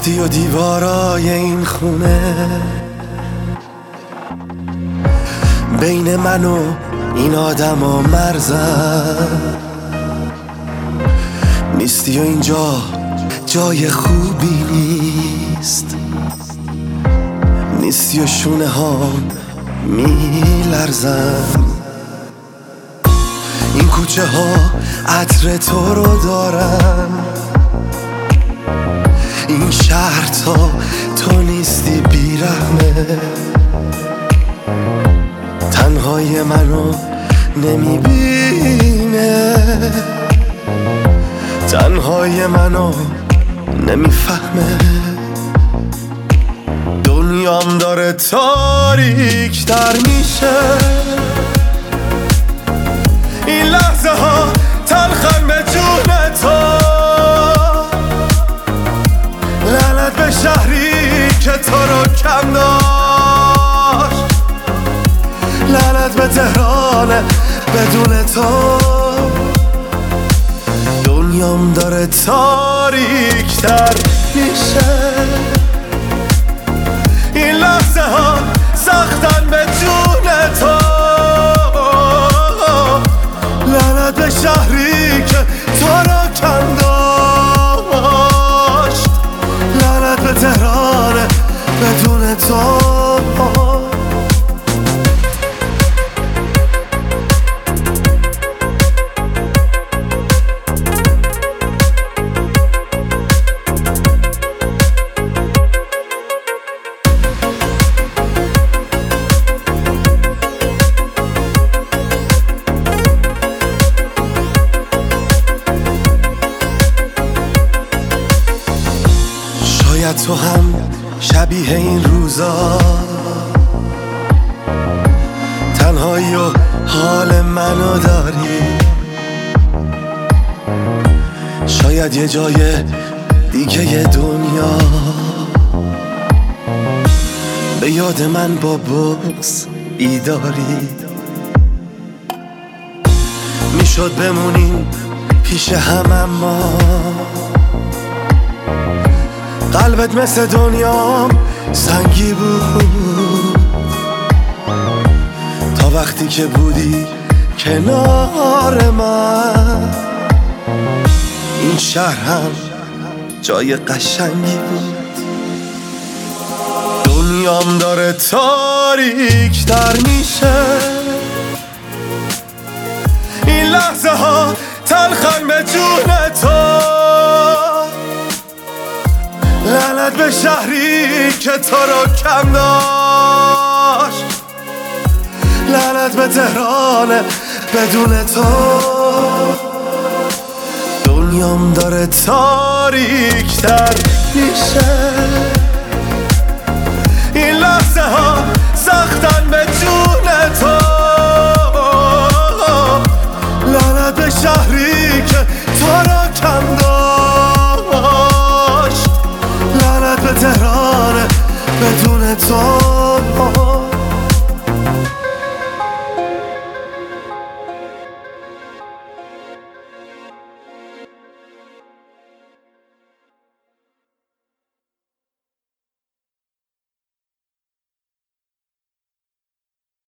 ساختی و دیوارای این خونه بین من و این آدم و مرزم نیستی و اینجا جای خوبی نیست، نیستی و شونه ها میلرزم. این کوچه ها عطر تو رو دارن، این شهر تا تو نیستی بیرحمه. تنهای منو نمیبینه، تنهای منو نمیفهمه. دنیام داره تاریک تر میشه، این لحظه ها تلخن به جون تو. لعنت به شهری که تو رو کم داشت، لعنت به تهران بدون تو. دنیام داره تاریک تر میشه، این لحظه ها سختن به جون تو. لعنت به شهری که تو رو کم داشت، لعنت به تهران بدون تو. شاید تو هم شبیه این روزا تنهایی و حال منو داری. شاید یه جای دیگه دنیا به یاد من با بغض بیداری. میشد بمونیم پیش هم اما قلبت مثل دنیام سنگی بود. تا وقتی که بودی کنار من، این شهر هم جای قشنگی بود. دنیام داره تاریک تر میشه، این لحظه ها تلخن به جون تو. لعنت به شهری که تو رو کم داشت، لعنت به تهران بدون تو. دنیام داره تاریک تر میشه، این لحظه ها سختن به جون